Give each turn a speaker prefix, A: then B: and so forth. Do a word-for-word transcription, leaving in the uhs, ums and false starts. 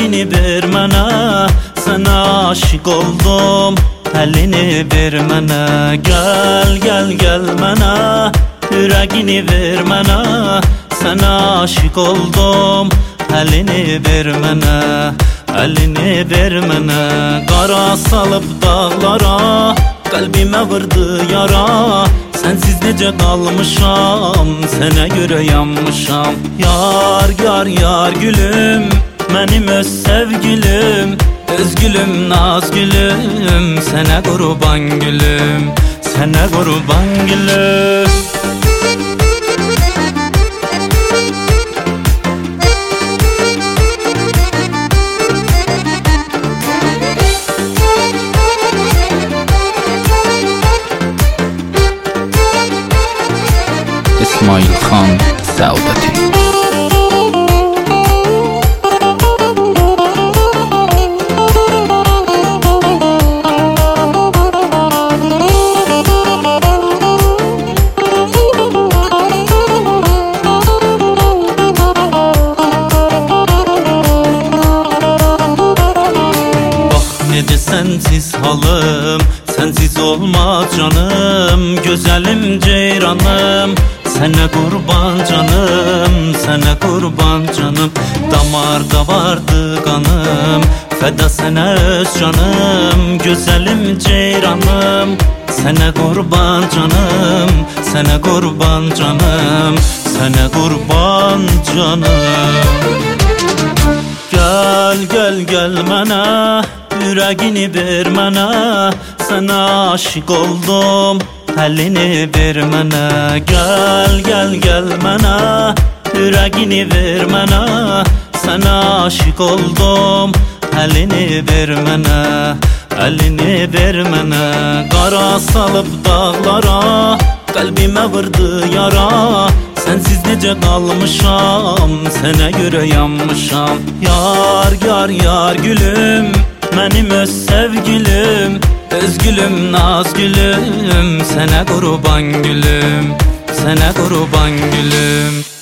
A: Yüreğini ver mənə, sənə aşık oldum. Əlini ver mənə, gəl, gəl, gəl mənə. Yüreğini ver mənə, sənə aşık oldum. Əlini ver mənə, əlini ver mənə. Qara salıb dağlara, qəlbimə vurdu yara. Sensiz necə qalmışam, sənə görə yanmışam. Yar, yar, yar gülüm, mənim öz sevgilim. Öz gülüm, naz gülüm, sənə qurban gülüm, sənə qurban gülüm.
B: İsmail Xan Səudəti.
A: Necə sənsiz halım, sənsiz olmaz canım. Gözəlim ceyranım, sənə qurban canım, sənə qurban canım. Damarda vardı qanım, fəda sənə öz canım. Gözəlim ceyranım, sənə qurban canım, sənə qurban canım, sənə qurban canım. Gəl, gəl, gəl mənə, yüreğini ver mənə, sənə aşık oldum. Əlini ver mənə, gəl, gəl, gəl mənə. Yüreğini ver mənə, sənə aşık oldum. Əlini ver mənə, əlini ver mənə. Qara salıb dağlara, qəlbimə vurdu yara. Sensiz necə qalmışam, sənə görə yanmışam. Yar, yar, yar gülüm, mənim öz sevgilim. Öz gülüm, naz gülüm, sənə qurban gülüm, sənə qurban gülüm.